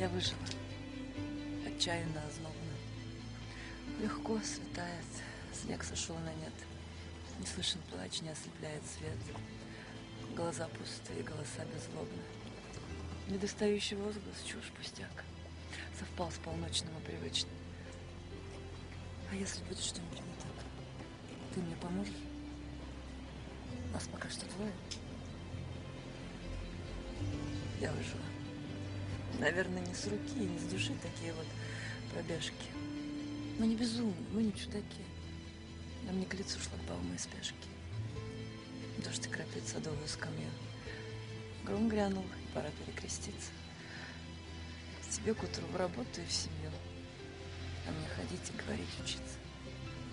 Я выжила. Отчаянно, ознобно. Легко светает. Снег сошел на нет. Не слышен плач, не ослепляет свет. Глаза пустые, голоса беззлобны. Недостающий возглас — чушь, пустяк. Совпал с полночным и привычным. А если будет что-нибудь не так, ты мне поможешь? Нас пока что двое. Я выжила. Наверное, не с руки и не с души такие вот пробежки. Мы не безумные, мы не чудаки. Нам не к лицу шлагбаумы и спешки. Дождь крапит садовую скамью. Гром грянул, и пора перекреститься. Тебе к утру в работу и в семью, а мне ходить и говорить, учиться.